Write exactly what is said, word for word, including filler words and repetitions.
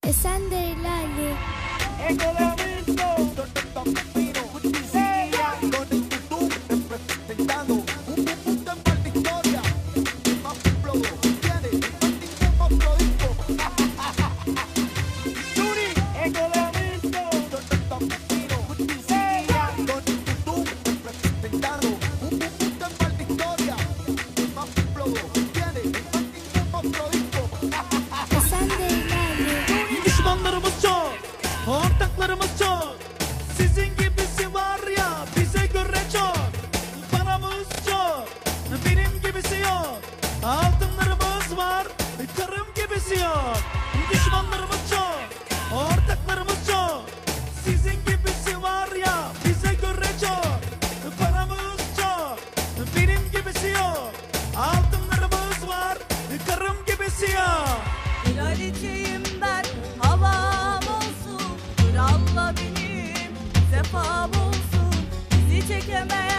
E sen de ilerle. Düşmanlarımız çok, ortaklarımız çok. Sizin gibisi var ya bize göre çok. Paramız çok, benim gibisi yok. Altınlarımız var, karım gibisi yok. Düşmanlarımız çok, ortaklarımız çok. Sizin gibisi var ya bize göre çok. Paramız çok, benim gibisi yok. Altınlarımız var, karım gibisi yok. Kraliçeyim ben, havam olsun. Kralla benim, sefam olsun. Bizi çekemez.